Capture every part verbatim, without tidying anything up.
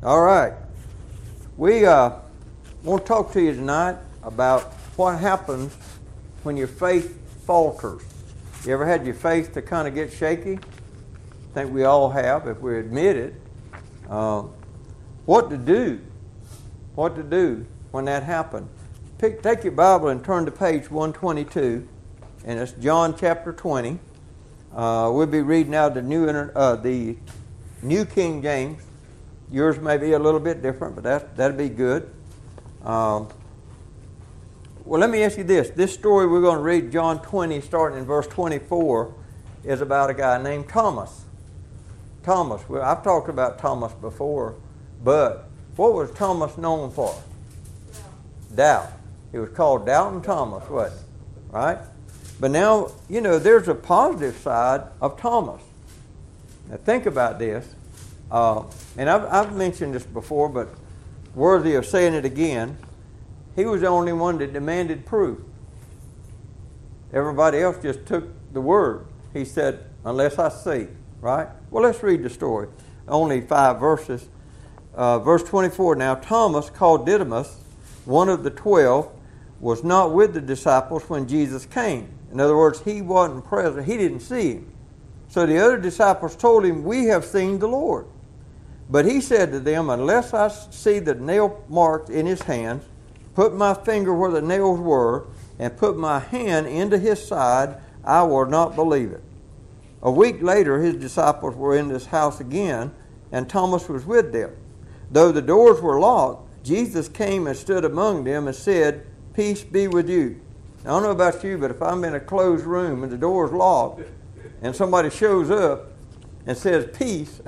All right. We uh, want to talk to you tonight about what happens when your faith falters. You ever had your faith to kind of get shaky? I think we all have, if we admit it. Uh, what to do? What to do when that happens? Pick, take your Bible and turn to page one twenty-two, and it's John chapter twenty. Uh, we'll be reading out the New uh, the New King James. Yours may be a little bit different, but that that'll be good. Um, well, let me ask you this: this story we're going to read, John twenty, starting in verse twenty-four, is about a guy named Thomas. Thomas. Well, I've talked about Thomas before, but what was Thomas known for? Doubt. He was called Doubting Thomas, wasn't it? Right? But now, you know, there's a positive side of Thomas. Now think about this. Uh, and I've, I've mentioned this before, but worthy of saying it again. He was the only one that demanded proof. Everybody else just took the word. He said, unless I see. Right? Well, let's read the story. Only five verses. Uh, verse twenty-four, now Thomas, called Didymus, one of the twelve, was not with the disciples when Jesus came. In other words, he wasn't present. He didn't see him. So the other disciples told him, we have seen the Lord. But he said to them, unless I see the nail marks in his hands, put my finger where the nails were, and put my hand into his side, I will not believe it. A week later, his disciples were in this house again, and Thomas was with them. Though the doors were locked, Jesus came and stood among them and said, peace be with you. Now, I don't know about you, but if I'm in a closed room and the door's locked, and somebody shows up and says peace,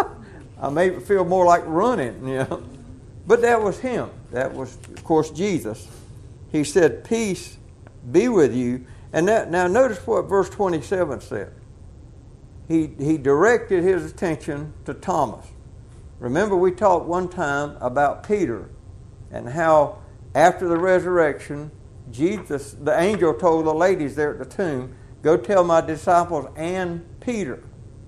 I may feel more like running, you know. But that was him. That was, of course, Jesus. He said, peace be with you. And that, now notice what verse twenty-seven said. He, he directed his attention to Thomas. Remember, we talked one time about Peter and how after the resurrection, Jesus, the angel told the ladies there at the tomb, go tell my disciples and Peter.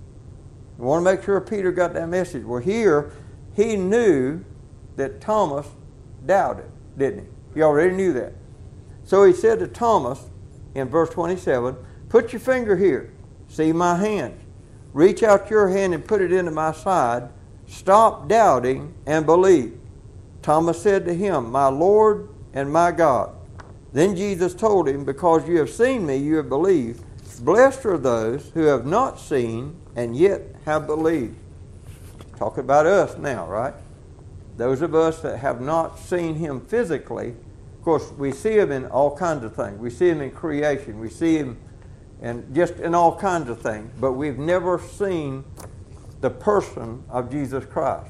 We want to make sure Peter got that message. Well, here, he knew that Thomas doubted, didn't he? He already knew that. So he said to Thomas in verse twenty-seven, put your finger here, see my hand. Reach out your hand and put it into my side. Stop doubting and believe. Thomas said to him, my Lord and my God. Then Jesus told him, because you have seen me, you have believed. Blessed are those who have not seen and yet have believed. Talk about us now, right? Those of us that have not seen him physically, of course, we see him in all kinds of things. We see him in creation. We see him in just in all kinds of things. But we've never seen the person of Jesus Christ.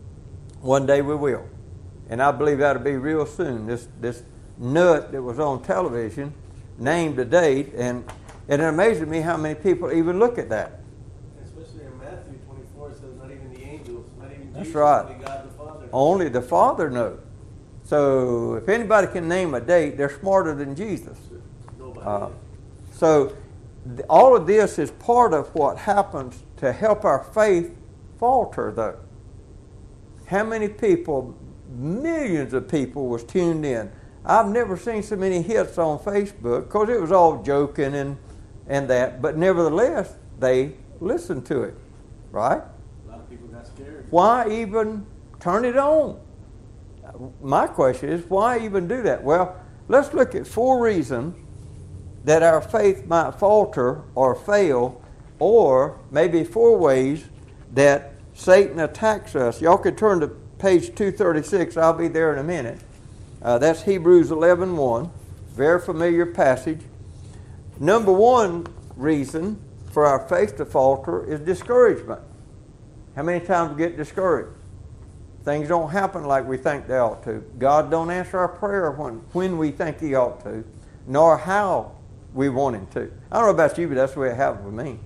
One day we will. And I believe that'll be real soon. This this nut that was on television named a date, and, and it amazes me how many people even look at that. Especially in Matthew twenty-four, it says not even the angels, not even That's Jesus, right. only God the Father. Only the Father knows. So if anybody can name a date, they're smarter than Jesus. Nobody Uh, is. so th- all of this is part of what happens to help our faith falter, though. How many people, millions of people was tuned in. I've never seen so many hits on Facebook because it was all joking and, and that, but nevertheless, they listened to it, right? A lot of people got scared. Why even turn it on? My question is, why even do that? Well, let's look at four reasons that our faith might falter or fail, or maybe four ways that Satan attacks us. Y'all could turn to page two thirty-six. I'll be there in a minute. Uh, that's Hebrews eleven one. Very familiar passage. Number one reason for our faith to falter is discouragement. How many times we get discouraged? Things don't happen like we think they ought to. God don't answer our prayer when, when we think he ought to, nor how we want him to. I don't know about you, but that's the way it happened with me.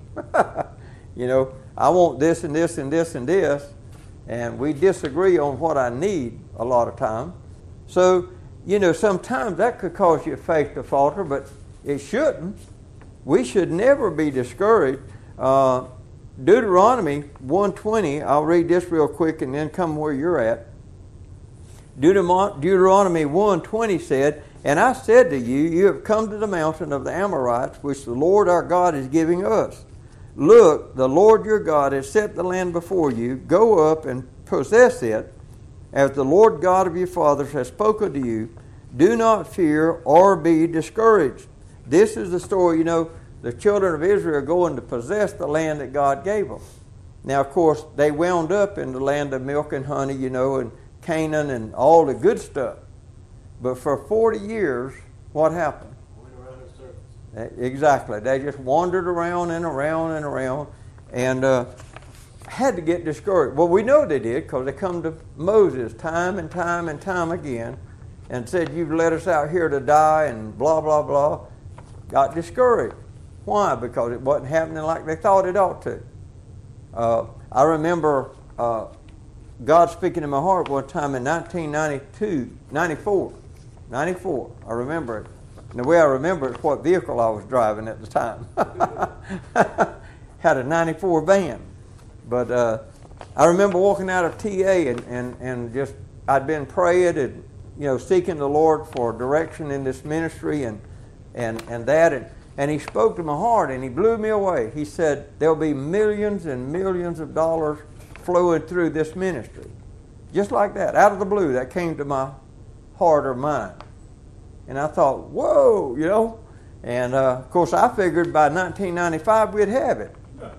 You know, I want this and this and this and this, and we disagree on what I need a lot of times. So, you know, sometimes that could cause your faith to falter, but it shouldn't. We should never be discouraged. Uh, Deuteronomy one twenty, I'll read this real quick and then come where you're at. Deuteronomy one twenty said, "And I said to you, you have come to the mountain of the Amorites, which the Lord our God is giving us. Look, the Lord your God has set the land before you. Go up and possess it, as the Lord God of your fathers has spoken to you. Do not fear or be discouraged." This is the story, you know, the children of Israel are going to possess the land that God gave them. Now, of course, they wound up in the land of milk and honey, you know, and Canaan and all the good stuff. But for forty years, what happened? Went around in circles. Exactly. They just wandered around and around and around and uh, had to get discouraged. Well, we know they did because they come to Moses time and time and time again and said, "You've led us out here to die," and blah, blah, blah. Got discouraged. Why? Because it wasn't happening like they thought it ought to. Uh, I remember uh, God speaking in my heart one time in nineteen ninety-two, ninety-four, ninety-four. I remember it. And the way I remember it is what vehicle I was driving at the time. Had a ninety-four van. But uh, I remember walking out of T A and, and, and just, I'd been praying and, you know, seeking the Lord for direction in this ministry and and, and that. And, and he spoke to my heart and he blew me away. He said, there'll be millions and millions of dollars flowing through this ministry. Just like that, out of the blue, that came to my heart or mind. And I thought, whoa, you know. And, uh, of course, I figured by nineteen ninety-five we'd have it.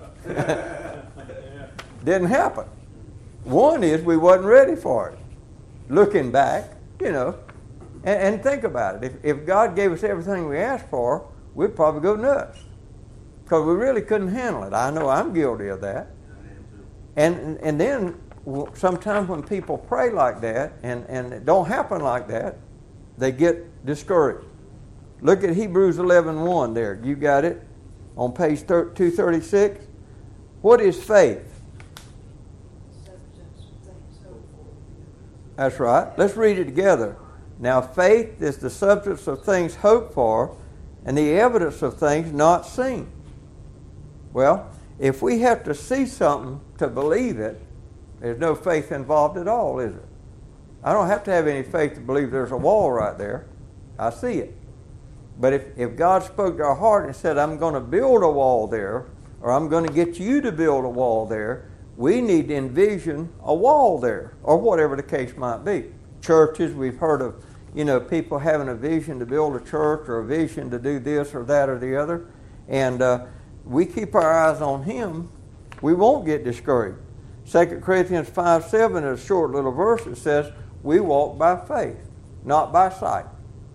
Didn't happen. One is we wasn't ready for it. Looking back, you know. And, and think about it. If, if God gave us everything we asked for, we'd probably go nuts. Because we really couldn't handle it. I know I'm guilty of that. And and then sometimes when people pray like that and, and it don't happen like that, they get discouraged. Look at Hebrews eleven one there. You got it on page two thirty-six. What is faith? That's right. Let's read it together. Now faith is the substance of things hoped for and the evidence of things not seen. Well, if we have to see something to believe it, there's no faith involved at all, is it? I don't have to have any faith to believe there's a wall right there. I see it. But if, if God spoke to our heart and said, I'm going to build a wall there, or I'm going to get you to build a wall there, we need to envision a wall there, or whatever the case might be. Churches, we've heard of, you know, people having a vision to build a church or a vision to do this or that or the other. And uh, we keep our eyes on Him, we won't get discouraged. Second Corinthians five seven is a short little verse that says, we walk by faith, not by sight.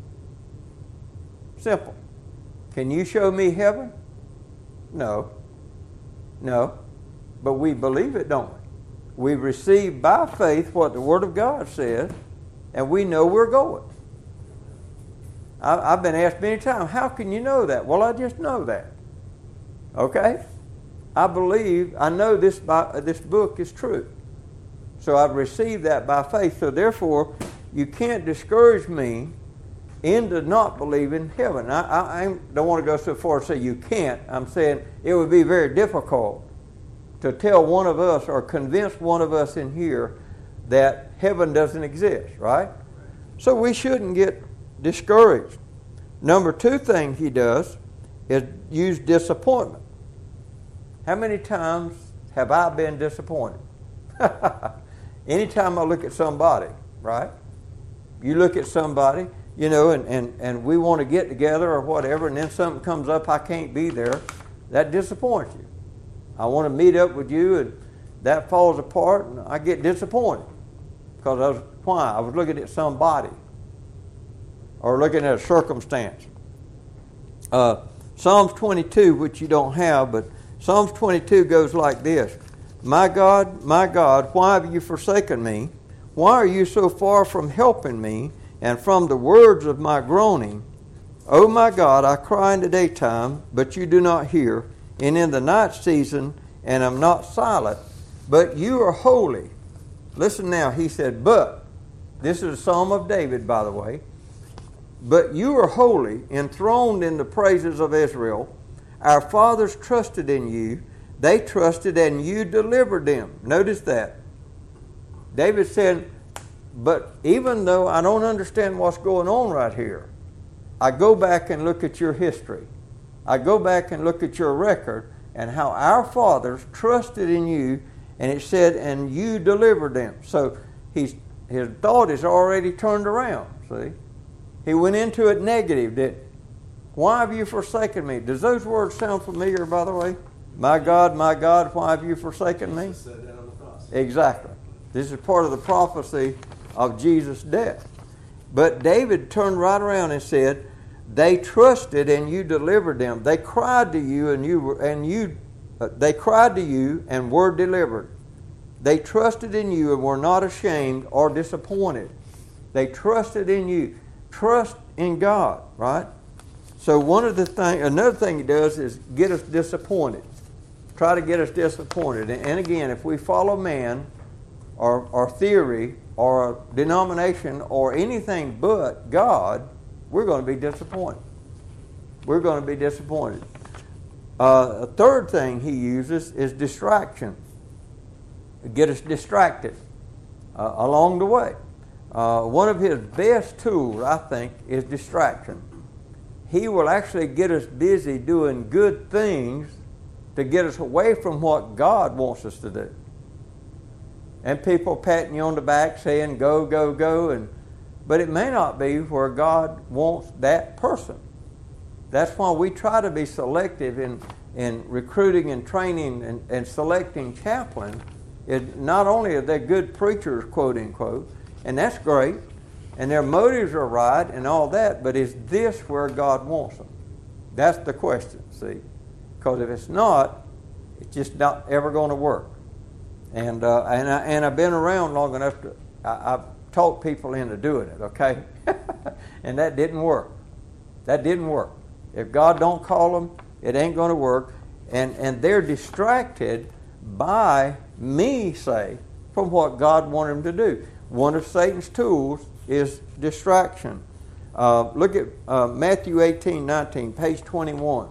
Simple. Can you show me heaven? No. No. But we believe it, don't we? We receive by faith what the Word of God says, and we know we're going. I, I've been asked many times, how can you know that? Well, I just know that. Okay? I believe, I know this, by, this book is true. So I've received that by faith. So therefore, you can't discourage me into not believing heaven. I, I, I don't want to go so far as to say you can't. I'm saying it would be very difficult to tell one of us or convince one of us in here that heaven doesn't exist, right? So we shouldn't get discouraged. Number two thing he does is use disappointment. How many times have I been disappointed? Anytime I look at somebody, right? You look at somebody, you know, and, and, and we want to get together or whatever, and then something comes up, I can't be there. That disappoints you. I want to meet up with you, and that falls apart, and I get disappointed. Because I was, why? I was looking at somebody. Or looking at a circumstance. Uh, Psalms twenty-two, which you don't have, but Psalms twenty-two goes like this. My God, my God, why have you forsaken me? Why are you so far from helping me and from the words of my groaning? O my God, I cry in the daytime, but you do not hear, and in the night season, and am not silent, but you are holy. Listen now, he said, but, this is a Psalm of David, by the way, but you are holy, enthroned in the praises of Israel. Our fathers trusted in you. They trusted and you delivered them. Notice that. David said, but even though I don't understand what's going on right here, I go back and look at your history. I go back and look at your record and how our fathers trusted in you, and it said, and you delivered them. So he's, his thought is already turned around, see? He went into it negative, didn't he? Why have you forsaken me? Does those words sound familiar, by the way? My God, my God, why have you forsaken me? Said that on the cross. Exactly. This is part of the prophecy of Jesus' death. But David turned right around and said, they trusted and you delivered them. They cried to you and you were, and you uh, they cried to you and were delivered. They trusted in you and were not ashamed or disappointed. They trusted in you. Trust in God, right? So one of the thing, another thing he does is get us disappointed. Try to get us disappointed. And, and again, if we follow man or, or theory or a denomination or anything but God, we're going to be disappointed. We're going to be disappointed. Uh, a third thing he uses is distraction. Get us distracted uh, along the way. Uh, one of his best tools, I think, is distraction. He will actually get us busy doing good things to get us away from what God wants us to do. And people patting you on the back saying, go, go, go. And, but it may not be where God wants that person. That's why we try to be selective in, in recruiting and training and, and selecting chaplains. It, not only are they good preachers, quote unquote, and that's great, and their motives are right and all that, but is this where God wants them? That's the question, see? Because if it's not, it's just not ever going to work. And uh, and, I, and I've been around long enough to, I, I've talked people into doing it, okay? And that didn't work. That didn't work. If God don't call them, it ain't going to work. And, and they're distracted by me, say, from what God wanted them to do. One of Satan's tools is distraction. Uh, look at uh, Matthew eighteen nineteen, page twenty-one.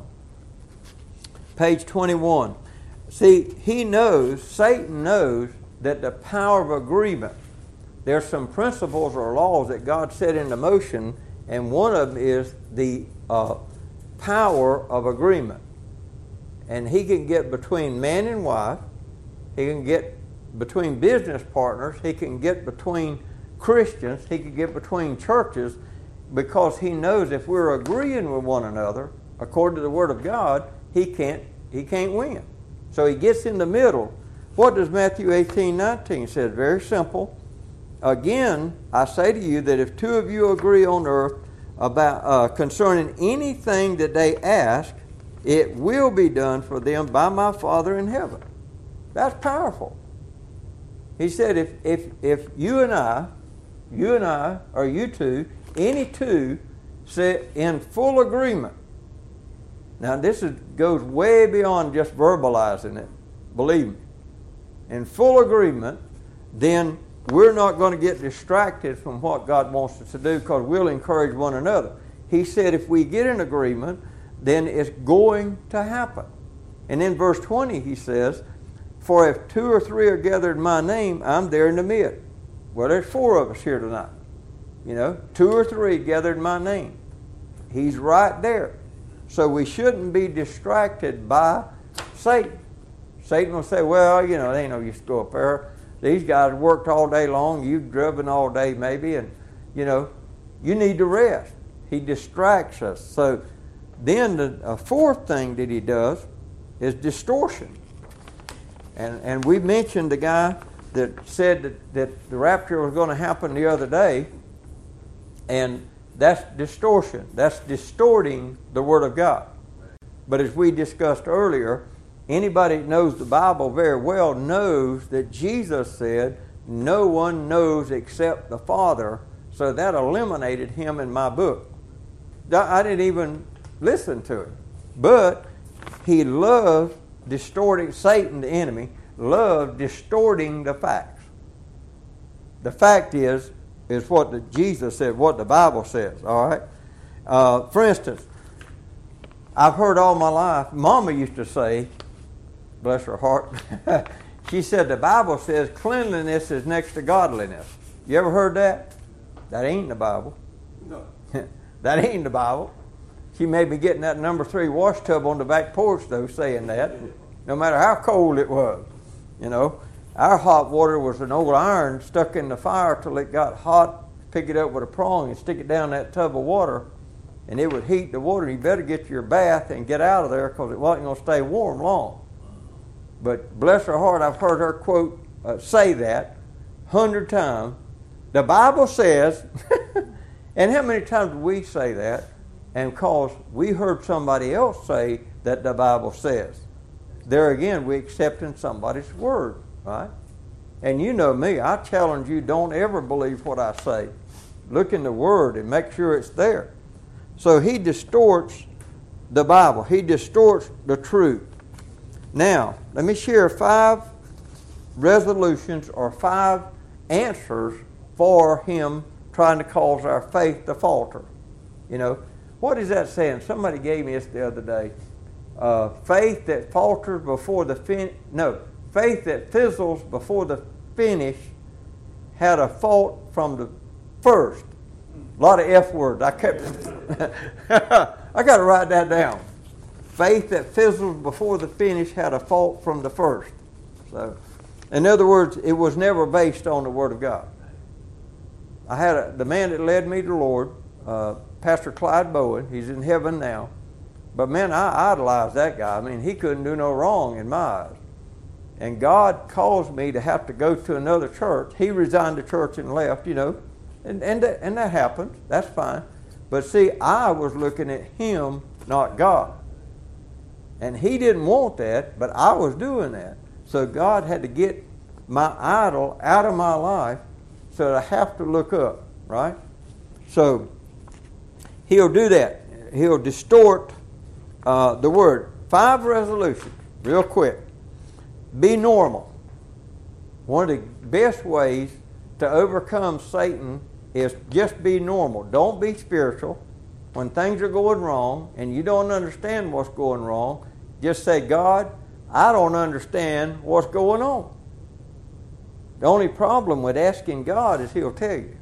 Page twenty-one. See, he knows, Satan knows that the power of agreement, there's some principles or laws that God set into motion, and one of them is the uh, power of agreement. And he can get between man and wife, he can get between business partners, he can get between Christians, he can get between churches, because he knows if we're agreeing with one another, according to the Word of God, he can't he can't win. So he gets in the middle. What does Matthew eighteen nineteen say? Very simple. Again, I say to you that if two of you agree on earth about uh, concerning anything that they ask, it will be done for them by my Father in heaven. That's powerful. He said if if if you and I, you and I, or you two, any two, sit in full agreement. Now this is, goes way beyond just verbalizing it. Believe me. In full agreement, then we're not going to get distracted from what God wants us to do, because we'll encourage one another. He said if we get in agreement, then it's going to happen. And in verse twenty he says, for if two or three are gathered in my name, I'm there in the midst. Well, there's four of us here tonight. You know, two or three gathered in my name. He's right there. So we shouldn't be distracted by Satan. Satan will say, well, you know, they ain't no use to go up there. These guys worked all day long. You've driven all day maybe, and, you know, you need to rest. He distracts us. So then the a fourth thing that he does is distortion. And and we mentioned the guy that said that, that the rapture was going to happen the other day, and that's distortion. That's distorting the Word of God. But as we discussed earlier, anybody that knows the Bible very well knows that Jesus said, no one knows except the Father, so that eliminated him in my book. I didn't even listen to it. But he loved distorting, Satan, the enemy, loved distorting the facts. The fact is, is what the, Jesus said, what the Bible says, all right? Uh, for instance, I've heard all my life, Mama used to say, bless her heart. She said the Bible says cleanliness is next to godliness. You ever heard that? That ain't the Bible. No. That ain't the Bible. She made me get in that number three wash tub on the back porch, though, saying that, no matter how cold it was. You know, our hot water was an old iron stuck in the fire till it got hot, pick it up with a prong and stick it down that tub of water, and it would heat the water. You better get your bath and get out of there because it wasn't going to stay warm long. But bless her heart, I've heard her quote, uh, say that a hundred times. The Bible says, and how many times do we say that? And because we heard somebody else say that the Bible says. There again, we accepting somebody's word, right? And you know me, I challenge you, don't ever believe what I say. Look in the Word and make sure it's there. So he distorts the Bible. He distorts the truth. Now, let me share five resolutions or five answers for him trying to cause our faith to falter. You know, what is that saying? Somebody gave me this the other day. Uh, faith that falters before the fin... No, faith that fizzles before the finish had a fault from the first. A lot of F words. I kept... I got to write that down. Faith that fizzles before the finish had a fault from the first. So, in other words, it was never based on the Word of God. I had a, the man that led me to the Lord, uh, Pastor Clyde Bowen. He's in heaven now. But man, I idolized that guy. I mean, he couldn't do no wrong in my eyes. And God caused me to have to go to another church. He resigned the church and left, you know. And, and, that, and that happens. That's fine. But see, I was looking at him, not God. And he didn't want that, but I was doing that. So God had to get my idol out of my life so that I have to look up, right? So he'll do that. He'll distort uh, the word. Five resolutions, real quick. Be normal. One of the best ways to overcome Satan is just be normal. Don't be spiritual. When things are going wrong and you don't understand what's going wrong, just say, God, I don't understand what's going on. The only problem with asking God is He'll tell you.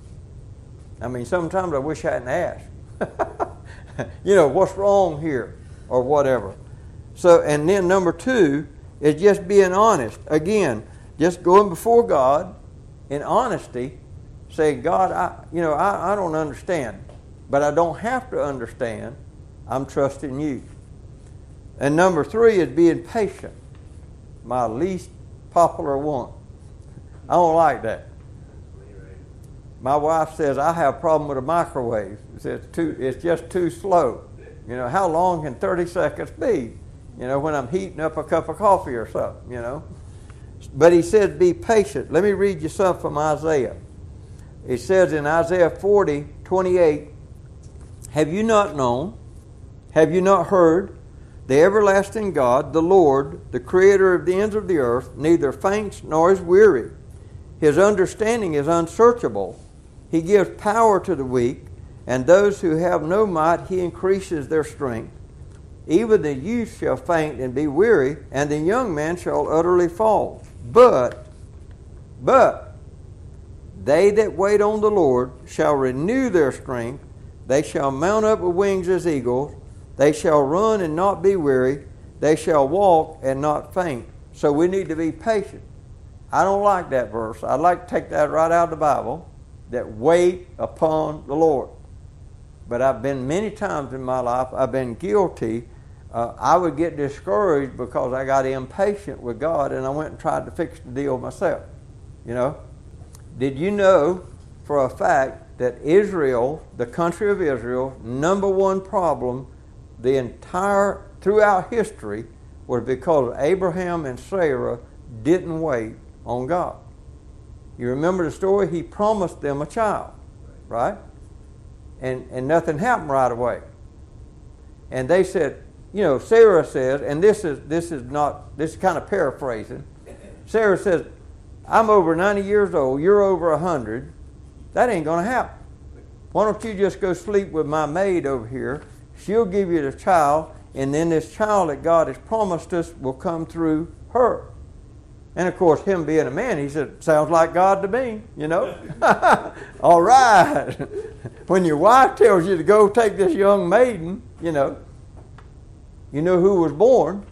I mean, sometimes I wish I hadn't asked. You know, what's wrong here or whatever. So, and then number two is just being honest. Again, just going before God in honesty, say, God, I, you know, I, I don't understand, but I don't have to understand. I'm trusting you. And number three is being patient. My least popular one. I don't like that. My wife says I have a problem with a microwave. It's, it's, too, it's just too slow. You know, how long can thirty seconds be? You know, when I'm heating up a cup of coffee or something, you know. But he said be patient. Let me read you something from Isaiah. It says in Isaiah forty, twenty-eight, have you not known? Have you not heard? The everlasting God, the Lord, the creator of the ends of the earth, neither faints nor is weary. His understanding is unsearchable. He gives power to the weak, and those who have no might, he increases their strength. Even the youth shall faint and be weary, and the young man shall utterly fall. But, but, they that wait on the Lord shall renew their strength. They shall mount up with wings as eagles. They shall run and not be weary. They shall walk and not faint. So we need to be patient. I don't like that verse. I'd like to take that right out of the Bible, that wait upon the Lord. But I've been many times in my life, I've been guilty. Uh, I would get discouraged because I got impatient with God and I went and tried to fix the deal myself. You know? Did you know for a fact that Israel, the country of Israel, number one problem the entire, throughout history, was because Abraham and Sarah didn't wait on God. You remember the story? He promised them a child, right? And and nothing happened right away. And they said, you know, Sarah says, and this is this is not this is kind of paraphrasing. Sarah says, I'm over ninety years old, you're over a hundred. That ain't gonna happen. Why don't you just go sleep with my maid over here? She'll give you the child, and then this child that God has promised us will come through her. And of course, him being a man, he said, sounds like God to me, you know. All right. When your wife tells you to go take this young maiden, you know, you know who was born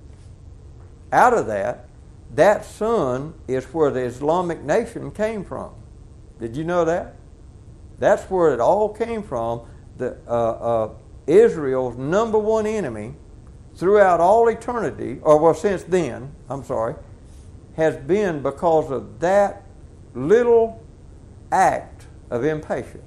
out of that. That son is where the Islamic nation came from. Did you know that? That's where it all came from. The uh, uh, Israel's number one enemy throughout all eternity, or well, since then, I'm sorry, has been because of that little act of impatience.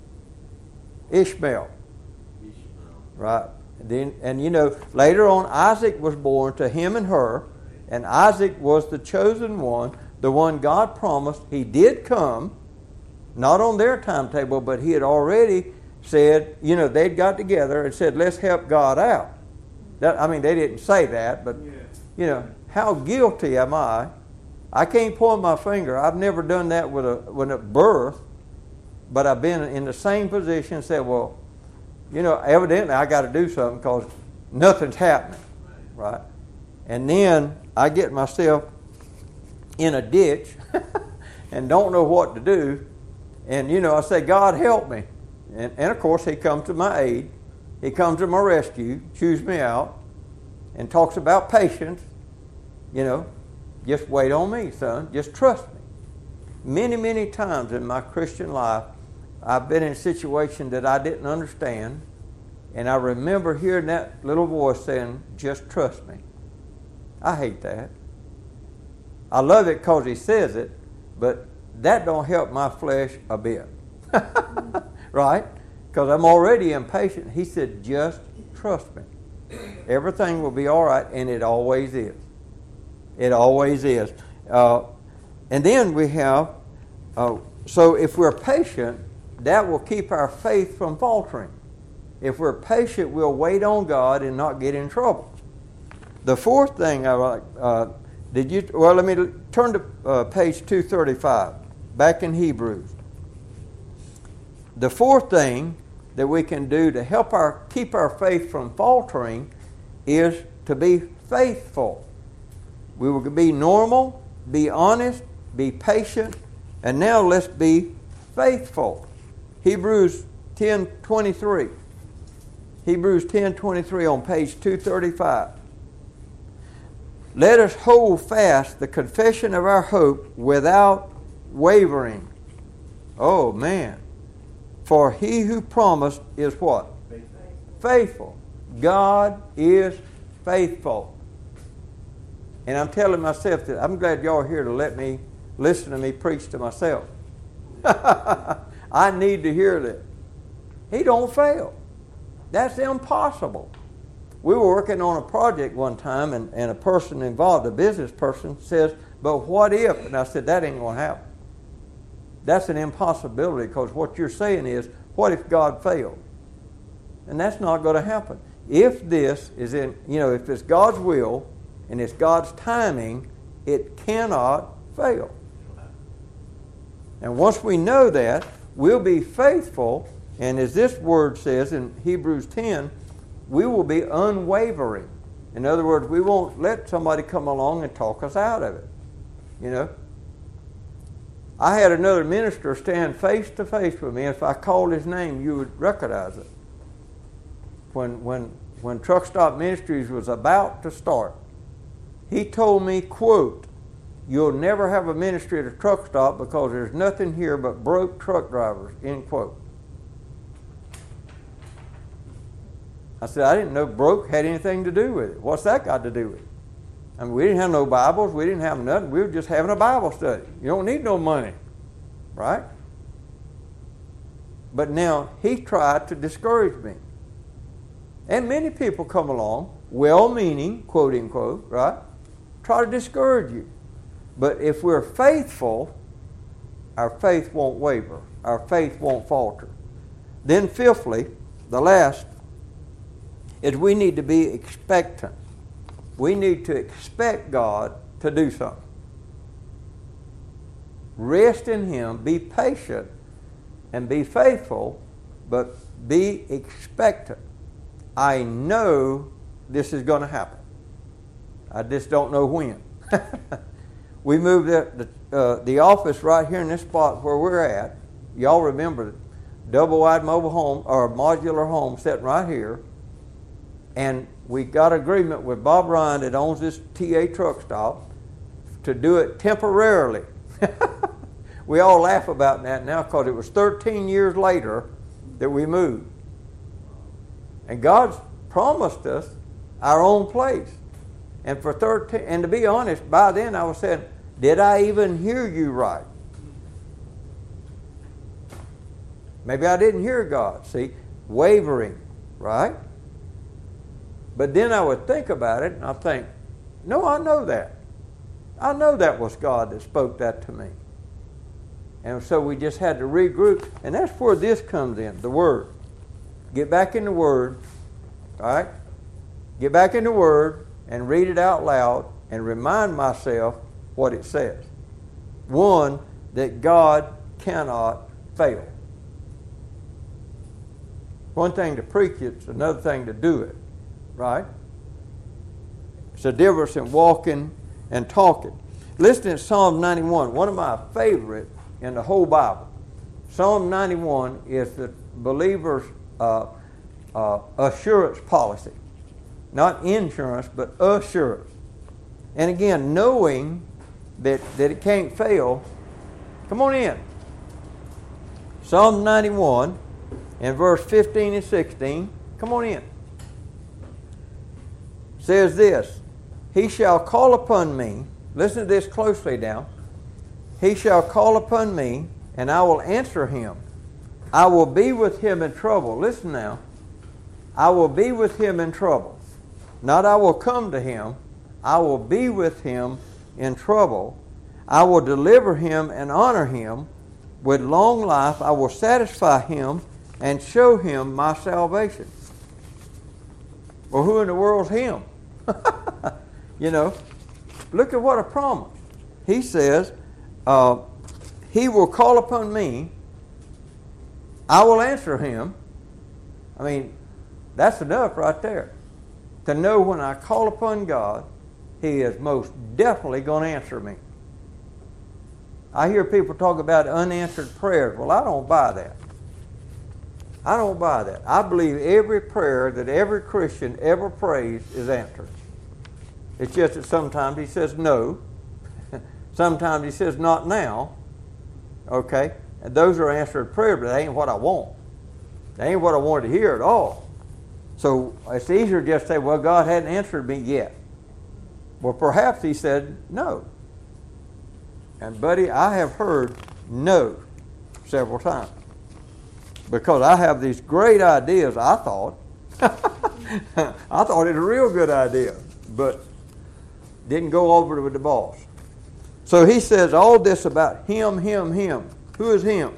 Ishmael. Ishmael. Right. Then, and you know, later on, Isaac was born to him and her, and Isaac was the chosen one, the one God promised. He did come, not on their timetable, but he had already said, you know, they'd got together and said, let's help God out. That, I mean, they didn't say that, but, yeah. you know, how guilty am I? I can't point my finger. I've never done that with a with a birth, but I've been in the same position and said, well, you know, evidently I got to do something because nothing's happening, right? And then I get myself in a ditch and don't know what to do. And, you know, I say, God, help me. And, and of course, he comes to my aid. He comes to my rescue, chews me out, and talks about patience. You know, just wait on me, son. Just trust me. Many, many times in my Christian life, I've been in a situation that I didn't understand, and I remember hearing that little voice saying, just trust me. I hate that. I love it because he says it, but that don't help my flesh a bit. Right? Because I'm already impatient. He said, just trust me. Everything will be all right, and it always is. It always is. Uh, and then we have, uh, so if we're patient, that will keep our faith from faltering. If we're patient, we'll wait on God and not get in trouble. The fourth thing I like, uh, did you, well, let me turn to uh, page two thirty-five, back in Hebrews. The fourth thing that we can do to help our keep our faith from faltering is to be faithful. We will be normal, be honest, be patient, and now let's be faithful. Hebrews ten twenty-three. Hebrews ten twenty-three on page two thirty-five. Let us hold fast the confession of our hope without wavering. Oh, man. For he who promised is what? Faithful. Faithful. God is faithful. And I'm telling myself that I'm glad y'all are here to let me listen to me preach to myself. I need to hear that. He don't fail. That's impossible. We were working on a project one time, and, and a person involved, a business person, says, but what if? And I said, that ain't going to happen. That's an impossibility, because what you're saying is, what if God failed? And that's not going to happen. If this is in, you know, if it's God's will and it's God's timing, it cannot fail. And once we know that, we'll be faithful, and as this word says in Hebrews ten, we will be unwavering. In other words, we won't let somebody come along and talk us out of it. You know? I had another minister stand face to face with me. If I called his name, you would recognize it. When, when, when Truck Stop Ministries was about to start, he told me, quote, you'll never have a ministry at a truck stop because there's nothing here but broke truck drivers, end quote. I said, I didn't know broke had anything to do with it. What's that got to do with it? I mean, we didn't have no Bibles. We didn't have nothing. We were just having a Bible study. You don't need no money, right? But now he tried to discourage me. And many people come along, well-meaning, quote, unquote, right? Try to discourage you. But if we're faithful, our faith won't waver. Our faith won't falter. Then fifthly, the last, is we need to be expectant. We need to expect God to do something. Rest in Him, be patient, and be faithful, but be expectant. I know this is going to happen. I just don't know when. We moved the, the, uh, the office right here in this spot where we're at. Y'all remember it. Double-wide mobile home, or modular home sitting right here. And we got agreement with Bob Ryan that owns this T A truck stop to do it temporarily. We all laugh about that now because it was thirteen years later that we moved. And God's promised us our own place. And for thirteen, and to be honest, by then I was saying, did I even hear you right? Maybe I didn't hear God. See, wavering, right? But then I would think about it and I think, no, I know that. I know that was God that spoke that to me. And so we just had to regroup. And that's where this comes in, the Word. Get back in the Word, all right? Get back in the Word and read it out loud and remind myself what it says. One, that God cannot fail. One thing to preach it, it's another thing to do it, right? It's a difference in walking and talking. Listen to Psalm ninety-one, one of my favorite in the whole Bible. Psalm ninety-one is the believer's uh, uh, assurance policy. Not insurance, but assurance. And again, knowing that, that it can't fail. Come on in. Psalm ninety-one and verse fifteen and sixteen. Come on in. Says this, he shall call upon me. Listen to this closely now. He shall call upon me, and I will answer him. I will be with him in trouble. Listen now. I will be with him in trouble. Not I will come to him. I will be with him in trouble. I will deliver him and honor him. With long life I will satisfy him and show him my salvation. Well, who in the world's him? You know, look at what a promise. He says, uh, he will call upon me. I will answer him. I mean, that's enough right there. To know when I call upon God, he is most definitely going to answer me. I hear people talk about unanswered prayers. Well, I don't buy that. I don't buy that. I believe every prayer that every Christian ever prays is answered. It's just that sometimes he says no. Sometimes he says not now. Okay? And those are answered prayers, but that ain't what I want. That ain't what I wanted to hear at all. So it's easier to just say, well, God hadn't answered me yet. Well, perhaps he said no. And buddy, I have heard no several times. Because I have these great ideas, I thought. I thought it was a real good idea, but didn't go over with the boss. So he says all this about him, him, him. Who is him?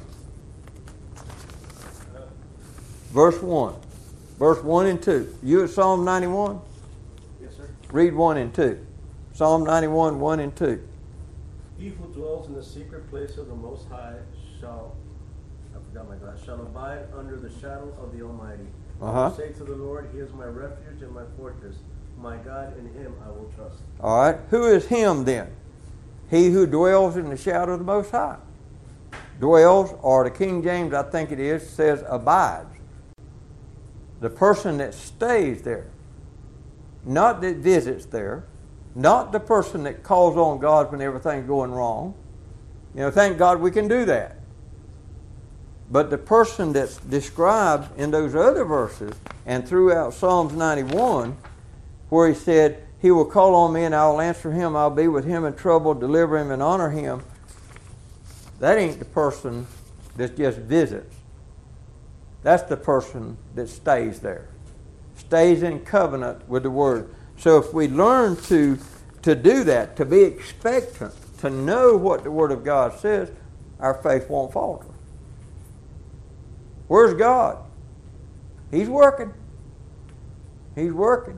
Verse one. Verse one and two. You at Psalm ninety-one? Yes, sir. Read one and two. Psalm ninety-one, one and two. He who dwells in the secret place of the Most High shall, I forgot my glass, shall abide under the shadow of the Almighty. Uh-huh. I will say to the Lord, he is my refuge and my fortress. My God, in him I will trust. All right. Who is him then? He who dwells in the shadow of the Most High. Dwells, or the King James, I think it is, says abides. The person that stays there. Not that visits there. Not the person that calls on God when everything's going wrong. You know, thank God we can do that. But the person that's described in those other verses and throughout Psalms ninety-one, where he said, he will call on me and I will answer him, I'll be with him in trouble, deliver him and honor him. That ain't the person that just visits. That's the person that stays there. Stays in covenant with the Word. So if we learn to, to do that, to be expectant, to know what the Word of God says, our faith won't falter. Where's God? He's working. He's working.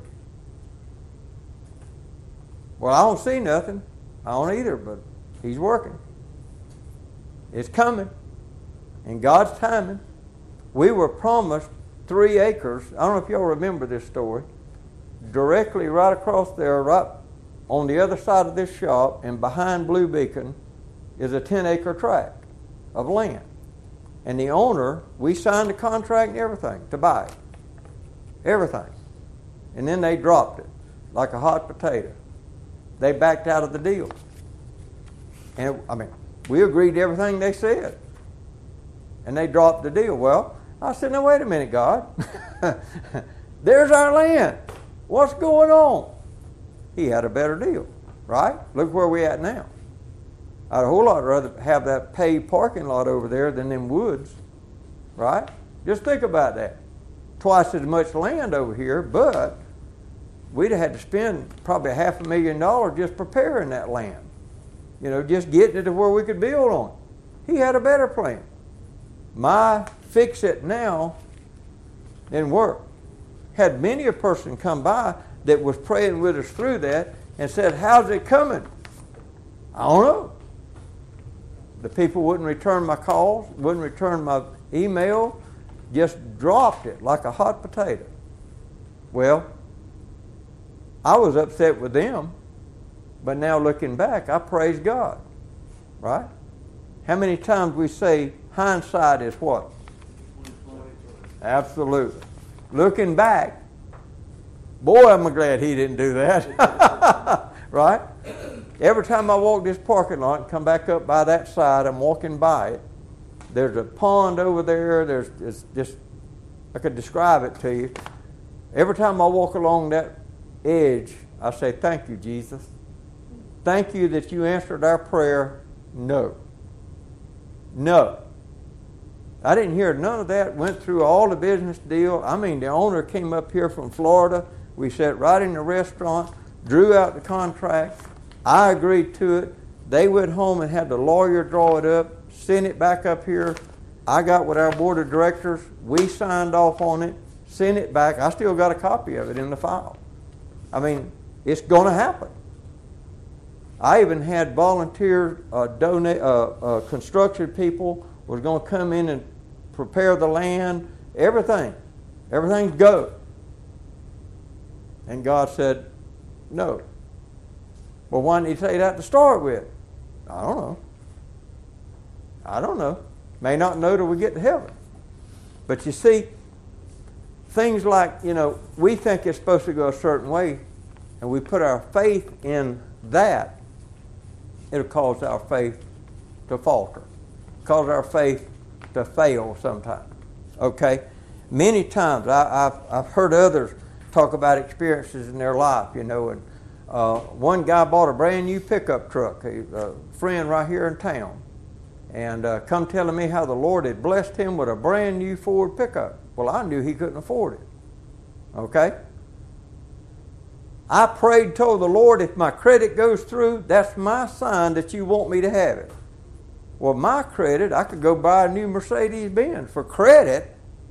Well, I don't see nothing. I don't either, but he's working. It's coming. In God's timing. We were promised three acres. I don't know if y'all remember this story. directly right across there, right on the other side of this shop, and behind Blue Beacon is a ten acre tract of land. And the owner, we signed the contract and everything to buy it. Everything. And then they dropped it like a hot potato. They backed out of the deal. And, I mean, we agreed to everything they said. And they dropped the deal. Well, I said, now wait a minute, God. There's our land. What's going on? He had a better deal, right? Look where we at now. I'd a whole lot rather have that paved parking lot over there than them woods, right? Just think about that. Twice as much land over here, but we'd have had to spend probably a half a million dollars just preparing that land. You know, just getting it to where we could build on it. He had a better plan. My fix it now didn't work. Had many a person come by that was praying with us through that and said, how's it coming? I don't know. The people wouldn't return my calls, wouldn't return my email, just dropped it like a hot potato. Well, I was upset with them, but now looking back, I praise God, right? How many times we say hindsight is what? Absolutely. Looking back, boy, I'm glad he didn't do that, right? Every time I walk this parking lot and come back up by that side, I'm walking by it. There's a pond over there. There's it's just, I could describe it to you. Every time I walk along that edge, I say, thank you, Jesus. Thank you that you answered our prayer. No. No. I didn't hear none of that. Went through all the business deal. I mean, the owner came up here from Florida. We sat right in the restaurant, drew out the contract. I agreed to it. They went home and had the lawyer draw it up, send it back up here. I got with our board of directors. We signed off on it, sent it back. I still got a copy of it in the file. I mean, it's going to happen. I even had volunteer uh, donate, uh, uh, construction people was going to come in and prepare the land, everything. Everything's go. And God said, no. Well, why didn't he say that to start with? I don't know. I don't know. May not know till we get to heaven. But you see, things like, you know, we think it's supposed to go a certain way, and we put our faith in that, it'll cause our faith to falter, cause our faith to fail sometimes. Okay? Many times I, I've, I've heard others talk about experiences in their life, you know, and uh, one guy bought a brand new pickup truck, a, a friend right here in town, and uh, come telling me how the Lord had blessed him with a brand new Ford pickup. Well, I knew he couldn't afford it. Okay? I prayed, told the Lord, if my credit goes through, that's my sign that you want me to have it. Well, my credit, I could go buy a new Mercedes-Benz for credit.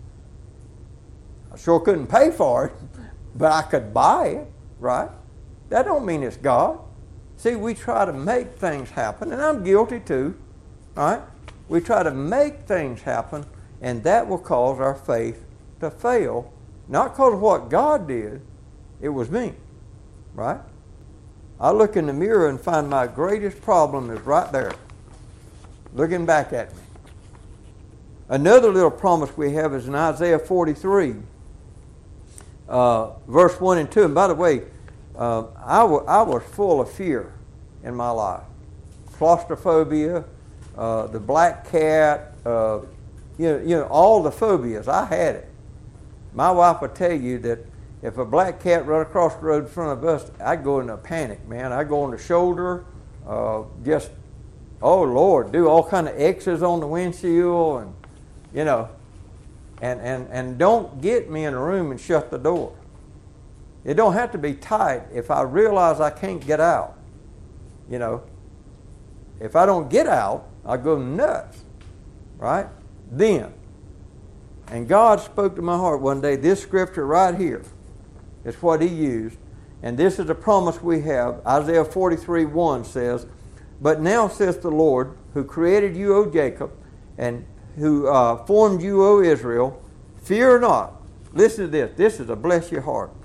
I sure couldn't pay for it, but I could buy it, right? That don't mean it's God. See, we try to make things happen, and I'm guilty too, right? We try to make things happen, and that will cause our faith to fail, not because of what God did, it was me, right? I look in the mirror and find my greatest problem is right there, looking back at me. Another little promise we have is in Isaiah forty-three, uh, verse one and two. And by the way, uh, I, w- I was full of fear in my life. Claustrophobia, uh, the black cat, uh, you know, you know, all the phobias. I had it. My wife would tell you that if a black cat run across the road in front of us, I'd go into a panic, man. I'd go on the shoulder, uh, just, oh Lord, do all kind of X's on the windshield, and you know, and and and don't get me in a room and shut the door. It don't have to be tight. If I realize I can't get out, you know, if I don't get out, I go nuts, right? Then, and God spoke to my heart one day. This scripture right here is what He used, and this is a promise we have. Isaiah forty-three one says, "But now says the Lord, who created you, O Jacob, and who uh, formed you, O Israel, fear not." Listen to this. This is to bless your heart.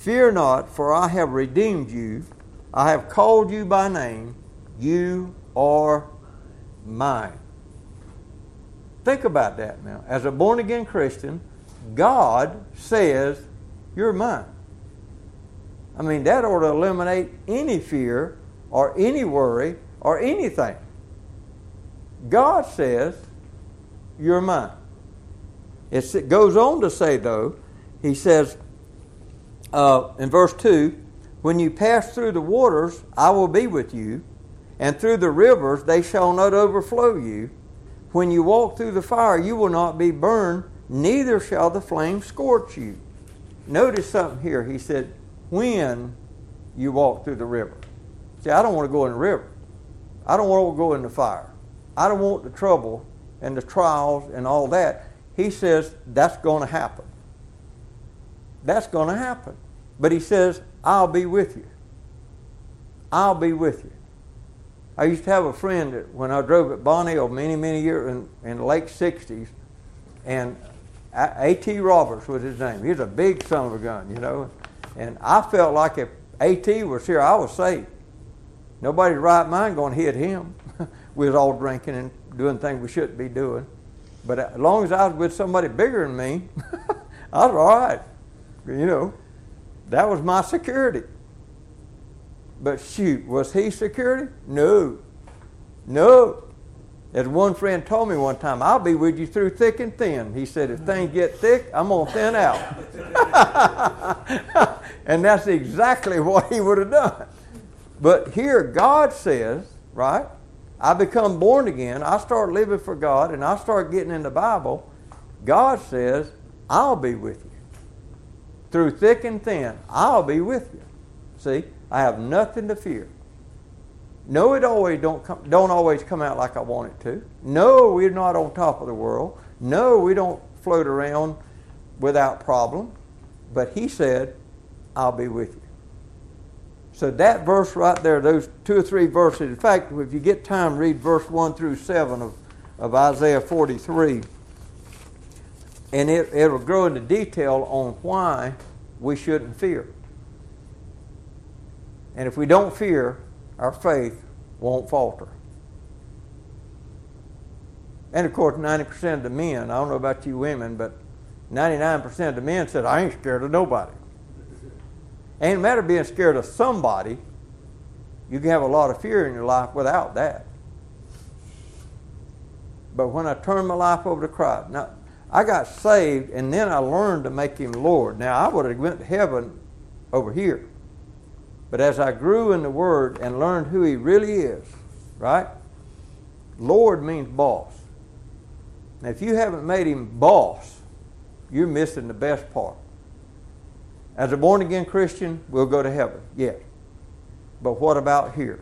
Fear not, for I have redeemed you. I have called you by name. You are mine. Think about that now. As a born-again Christian, God says, you're mine. I mean, that ought to eliminate any fear or any worry or anything. God says, you're mine. It's, it goes on to say, though, he says uh, in verse two, when you pass through the waters, I will be with you, and through the rivers, they shall not overflow you. When you walk through the fire, you will not be burned, neither shall the flame scorch you. Notice something here. He said, when you walk through the river. See, I don't want to go in the river. I don't want to go in the fire. I don't want the trouble and the trials and all that. He says that's going to happen. That's going to happen. But he says, I'll be with you. I'll be with you. I used to have a friend that when I drove at Bonnell many, many years in, in the late sixties, and A T Roberts was his name. He was a big son of a gun, you know. And I felt like if A T was here, I was safe. Nobody's right mind going to hit him. We was all drinking and doing things we shouldn't be doing. But as long as I was with somebody bigger than me, I was all right. You know, that was my security. But shoot, was he security? No. No. As one friend told me one time, I'll be with you through thick and thin. He said, if things get thick, I'm going to thin out. And that's exactly what he would have done. But here God says, right, I become born again, I start living for God, and I start getting in the Bible. God says, I'll be with you. Through thick and thin, I'll be with you. See, I have nothing to fear. No, it always don't come, don't always come out like I want it to. No, we're not on top of the world. No, we don't float around without problem. But he said, I'll be with you. So that verse right there, those two or three verses, in fact, if you get time, read verse one through seven of, of Isaiah forty-three. And it, it'll grow into detail on why we shouldn't fear. And if we don't fear, our faith won't falter. And of course, ninety percent of the men, I don't know about you women, but ninety-nine percent of the men said, I ain't scared of nobody. Ain't a matter of being scared of somebody. You can have a lot of fear in your life without that. But when I turned my life over to Christ, now I got saved and then I learned to make Him Lord. Now I would have went to heaven over here. But as I grew in the Word and learned who He really is, right? Lord means boss. Now if you haven't made Him boss, you're missing the best part. As a born-again Christian, we'll go to heaven, yes. But what about here?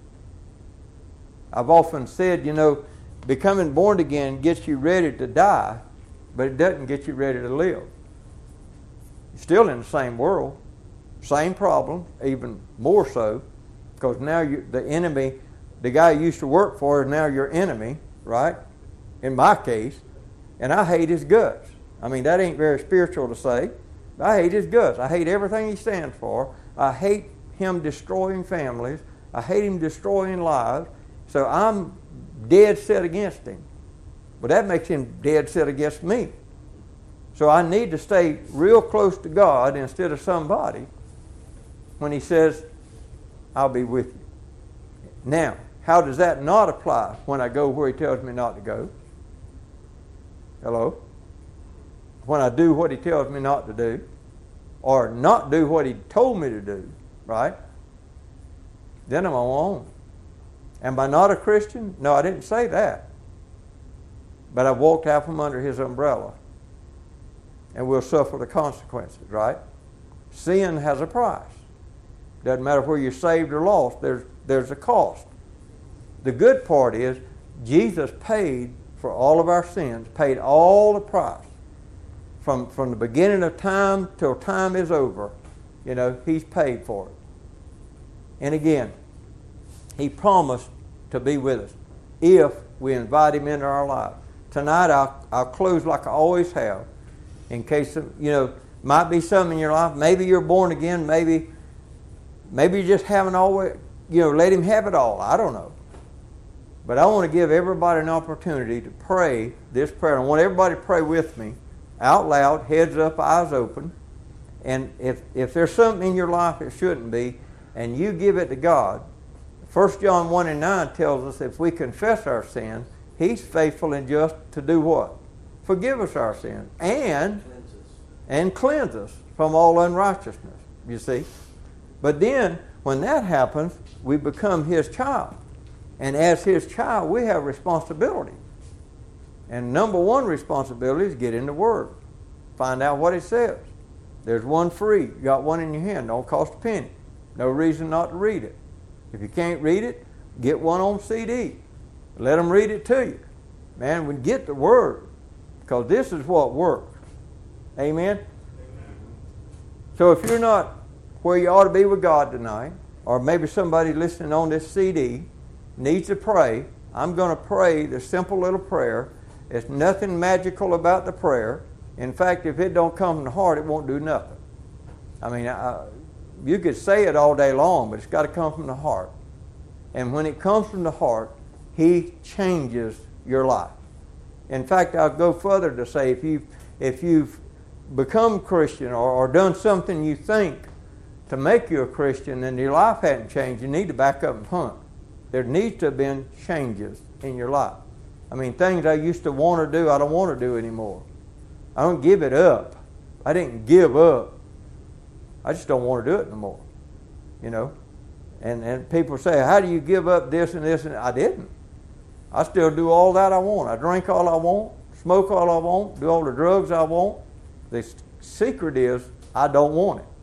I've often said, you know, becoming born again gets you ready to die, but it doesn't get you ready to live. You're still in the same world, same problem, even more so, because now you, the enemy, the guy you used to work for is now your enemy, right? In my case, and I hate his guts. I mean, that ain't very spiritual to say. I hate his guts. I hate everything he stands for. I hate him destroying families. I hate him destroying lives. So I'm dead set against him. But that makes him dead set against me. So I need to stay real close to God instead of somebody when He says, I'll be with you. Now, how does that not apply when I go where He tells me not to go? Hello? When I do what He tells me not to do, or not do what He told me to do, right? Then I'm on my own. Am I not a Christian? No, I didn't say that. But I walked out from under His umbrella. And we'll suffer the consequences, right? Sin has a price. Doesn't matter whether you're saved or lost, there's, there's a cost. The good part is Jesus paid for all of our sins, paid all the price. From, from the beginning of time till time is over, you know, He's paid for it. And again, He promised to be with us if we invite Him into our life. Tonight, I'll, I'll close like I always have, in case, of, you know, Might be something in your life. Maybe you're born again. Maybe, maybe you just haven't always, you know, let Him have it all. I don't know. But I want to give everybody an opportunity to pray this prayer. I want everybody to pray with me, out loud, heads up, eyes open. And if, if there's something in your life it shouldn't be, and you give it to God, First John one and nine tells us if we confess our sins, He's faithful and just to do what? Forgive us our sins. And, and cleanse us from all unrighteousness, you see. But then, when that happens, we become His child. And as His child, we have responsibility. And number one responsibility is get in the Word. Find out what it says. There's one free. You got one in your hand. Don't cost a penny. No reason not to read it. If you can't read it, get one on C D. Let them read it to you. Man, we get the Word. Because this is what works. Amen? Amen? So if you're not where you ought to be with God tonight, or maybe somebody listening on this C D needs to pray, I'm going to pray the simple little prayer. There's nothing magical about the prayer. In fact, if it don't come from the heart, it won't do nothing. I mean, I, you could say it all day long, but it's got to come from the heart. And when it comes from the heart, He changes your life. In fact, I'll go further to say if you've, if you've become Christian or, or done something you think to make you a Christian and your life hadn't changed, you need to back up and hunt. There needs to have been changes in your life. I mean, things I used to want to do, I don't want to do anymore. I don't give it up. I didn't give up. I just don't want to do it no more. You know? And and people say, how do you give up this and this? And I didn't. I still do all that I want. I drink all I want, smoke all I want, do all the drugs I want. The secret is I don't want it.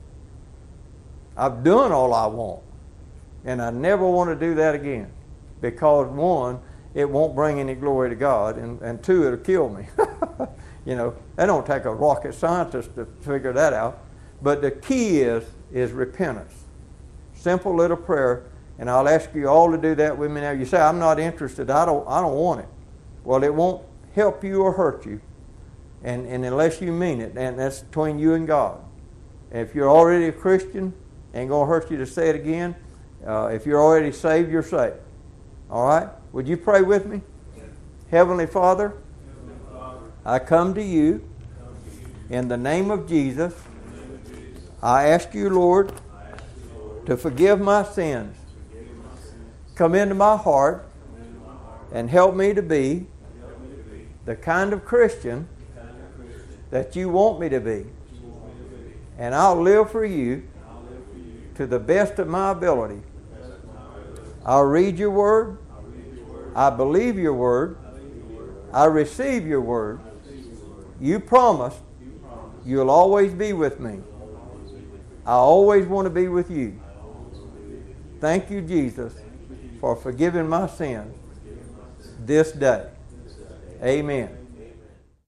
I've done all I want. And I never want to do that again. Because one, it won't bring any glory to God. And, and two, it'll kill me. You know, that don't take a rocket scientist to figure that out. But the key is, is repentance. Simple little prayer. And I'll ask you all to do that with me now. You say, I'm not interested. I don't, I don't want it. Well, it won't help you or hurt you. And, and unless you mean it. And that's between you and God. And if you're already a Christian, ain't going to hurt you to say it again. Uh, if you're already saved, you're saved. All right? Would you pray with me? Yeah. Heavenly Father, Heavenly Father, I come to you, come to you. In the name of Jesus. In the name of Jesus. I ask you, Lord, I ask you, Lord to forgive my sins. Forgive my sins. Come into my heart, into my heart and help me to be, help me to be the kind of Christian, kind of Christian that you want me to be. Want me to be. And I'll live for you, I'll live for you to the best of my ability. I'll read your word. I believe your word. I receive your word. You promised you'll always be with me. I always want to be with you. Thank you, Jesus, for forgiving my sins this day. Amen.